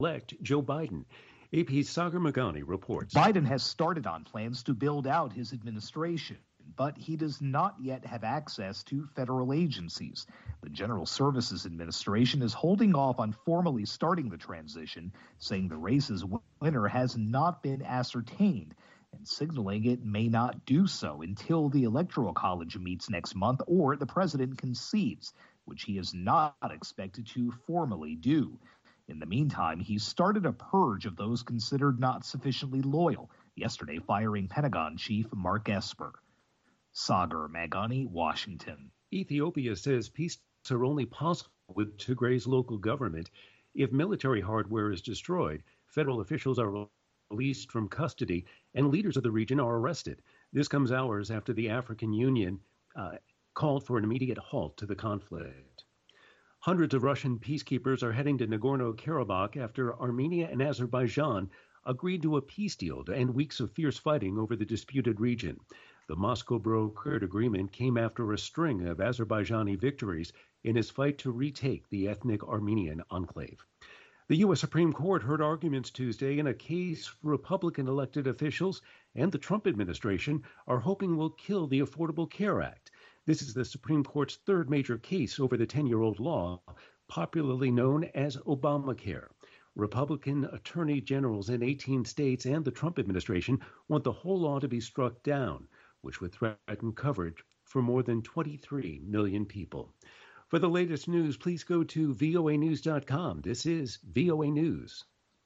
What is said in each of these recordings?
Joe Biden. AP's Sagar Meghani reports. Biden has started on plans to build out his administration, but he does not yet have access to federal agencies. The General Services Administration is holding off on formally starting the transition, saying the race's winner has not been ascertained and signaling it may not do so until the Electoral College meets next month or the president concedes, which he is not expected to formally do. In the meantime, he started a purge of those considered not sufficiently loyal, yesterday firing Pentagon Chief Mark Esper. Sagar Meghani, Washington. Ethiopia says peace are only possible with Tigray's local government if military hardware is destroyed, federal officials are released from custody, and leaders of the region are arrested. This comes hours after the African Union called for an immediate halt to the conflict. Hundreds of Russian peacekeepers are heading to Nagorno-Karabakh after Armenia and Azerbaijan agreed to a peace deal to end weeks of fierce fighting over the disputed region. The Moscow-brokered agreement came after a string of Azerbaijani victories in his fight to retake the ethnic Armenian enclave. The U.S. Supreme Court heard arguments Tuesday in a case Republican elected officials and the Trump administration are hoping will kill the Affordable Care Act. This is the Supreme Court's third major case over the 10-year-old law, popularly known as Obamacare. Republican attorney generals in 18 states and the Trump administration want the whole law to be struck down, which would threaten coverage for more than 23 million people. For the latest news, please go to voanews.com. This is VOA News.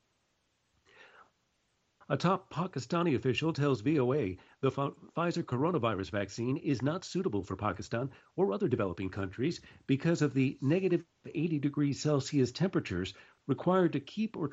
A top Pakistani official tells VOA the Pfizer coronavirus vaccine is not suitable for Pakistan or other developing countries because of the negative 80 degrees Celsius temperatures required to keep or